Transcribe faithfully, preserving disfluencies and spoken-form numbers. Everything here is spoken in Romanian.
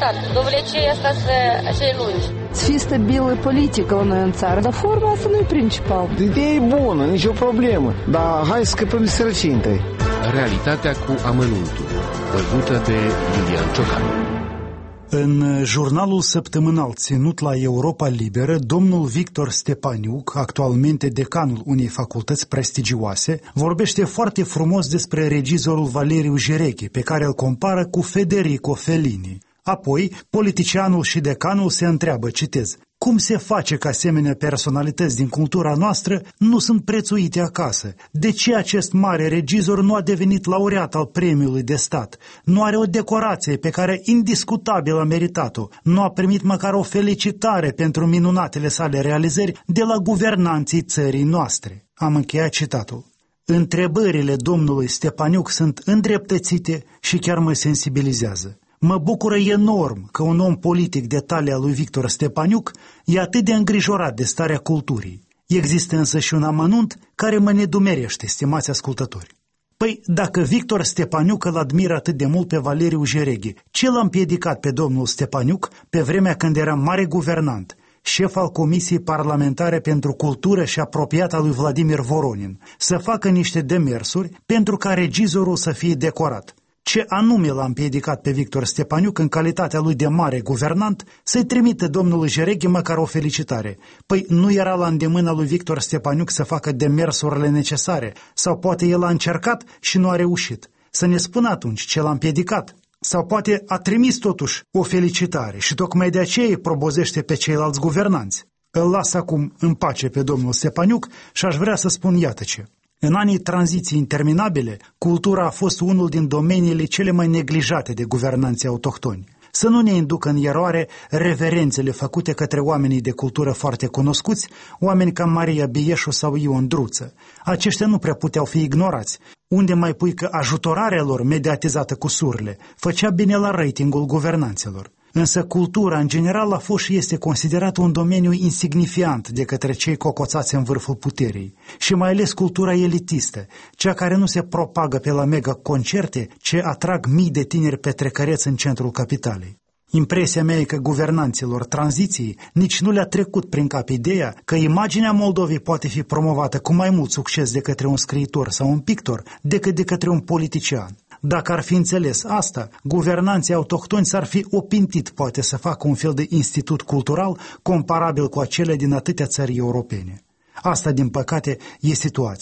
rezultat. Dovlecei asta să acei lungi. Să fie stabilă politică la noi în țară, dar forma asta nu e principal. Ideea e bună, nicio problemă, dar hai să scăpăm de sărăcie întâi. Realitatea cu amănuntul, văzută de Iulian Ciocan. În jurnalul săptămânal ținut la Europa Liberă, domnul Victor Stepaniuc, actualmente decanul unei facultăți prestigioase, vorbește foarte frumos despre regizorul Valeriu Gereghe, pe care îl compară cu Federico Fellini. Apoi, politicianul și decanul se întreabă, citez, cum se face că asemenea personalități din cultura noastră nu sunt prețuite acasă? De ce acest mare regizor nu a devenit laureat al premiului de stat? Nu are o decorație pe care indiscutabil a meritat-o? Nu a primit măcar o felicitare pentru minunatele sale realizări de la guvernanții țării noastre? Am încheiat citatul. Întrebările domnului Stepaniuc sunt îndreptățite și chiar mă sensibilizează. Mă bucură enorm că un om politic de talia lui Victor Stepaniuc e atât de îngrijorat de starea culturii. Există însă și un amănunt care mă nedumerește, stimați ascultători. Păi, dacă Victor Stepaniuc îl admiră atât de mult pe Valeriu Gereghe, ce l-a împiedicat pe domnul Stepaniuc pe vremea când era mare guvernant, șef al Comisiei Parlamentare pentru Cultură și apropiat al lui Vladimir Voronin, să facă niște demersuri pentru ca regizorul să fie decorat? Ce anume l-a împiedicat pe Victor Stepaniuc în calitatea lui de mare guvernant să-i trimite domnului Gereghe măcar o felicitare? Păi nu era la îndemâna lui Victor Stepaniuc să facă demersurile necesare? Sau poate el a încercat și nu a reușit? Să ne spună atunci ce l-a împiedicat? Sau poate a trimis totuși o felicitare și tocmai de aceea îi probozește pe ceilalți guvernanți? Îl las acum în pace pe domnul Stepaniuc și aș vrea să spun iată ce. În anii tranziției interminabile, cultura a fost unul din domeniile cele mai neglijate de guvernanții autohtoni. Să nu ne inducă în eroare reverențele făcute către oamenii de cultură foarte cunoscuți, oameni ca Maria Bieșu sau Ion Druță. Aceștia nu prea puteau fi ignorați. Unde mai pui că ajutorarea lor, mediatizată cu surle, făcea bine la ratingul guvernanților. Însă cultura, în general, a fost și este considerată un domeniu insignifiant de către cei cocoțați în vârful puterii. Și mai ales cultura elitistă, cea care nu se propagă pe la mega-concerte, ce atrag mii de tineri petrecăreți în centrul capitalei. Impresia mea e că guvernanților tranziției nici nu le-a trecut prin cap ideea că imaginea Moldovei poate fi promovată cu mai mult succes de către un scriitor sau un pictor decât de către un politician. Dacă ar fi înțeles asta, guvernanții autohtoni s-ar fi opintit poate să facă un fel de institut cultural comparabil cu acele din atâtea țări europene. Asta, din păcate, e situația.